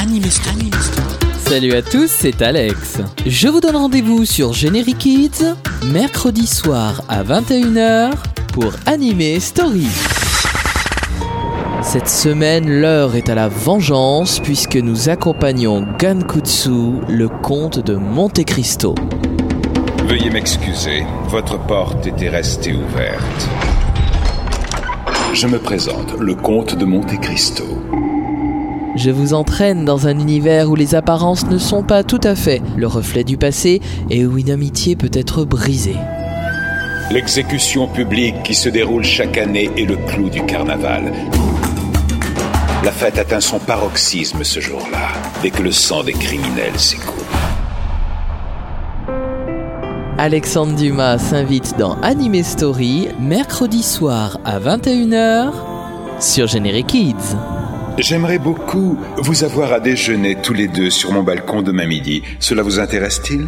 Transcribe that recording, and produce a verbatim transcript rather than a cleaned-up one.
Anime Story. Salut à tous, c'est Alex. Je vous donne rendez-vous sur Generic Kids, mercredi soir à vingt et une heures pour Anime Story. Cette semaine, l'heure est à la vengeance puisque nous accompagnons Gankutsu, le comte de Monte Cristo. Veuillez m'excuser, votre porte était restée ouverte. Je me présente, le comte de Monte Cristo. Je vous entraîne dans un univers où les apparences ne sont pas tout à fait le reflet du passé et où une amitié peut être brisée. L'exécution publique qui se déroule chaque année est le clou du carnaval. La fête atteint son paroxysme ce jour-là, dès que le sang des criminels s'écoule. Alexandre Dumas s'invite dans Anime Story, mercredi soir à vingt et une heures sur Generic Kids. J'aimerais beaucoup vous avoir à déjeuner tous les deux sur mon balcon demain midi. Cela vous intéresse-t-il ?